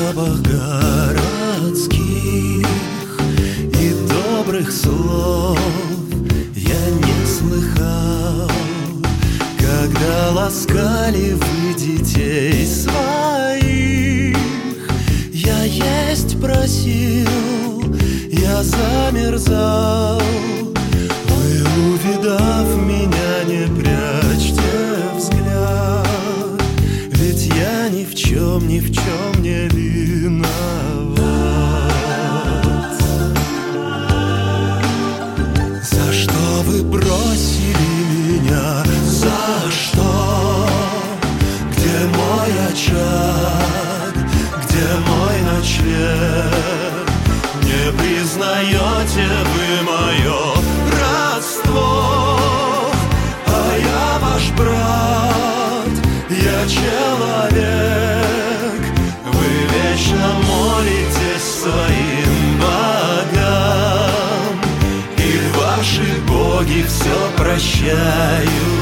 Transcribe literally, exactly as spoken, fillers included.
запах городских и добрых слов я не слыхал, когда ласкали вы детей своих. Я есть просил, я замерзал. Вы, увидав меня, не прячьте взгляд, ведь я ни в чем, ни в чем не виноват. За что вы бросили меня? За что? Где мой очаг? Где мой ночлег? Не признаете вы мое родство? А я ваш брат, я человек. Вы вечно молитесь своим богам, и ваши боги все прощают.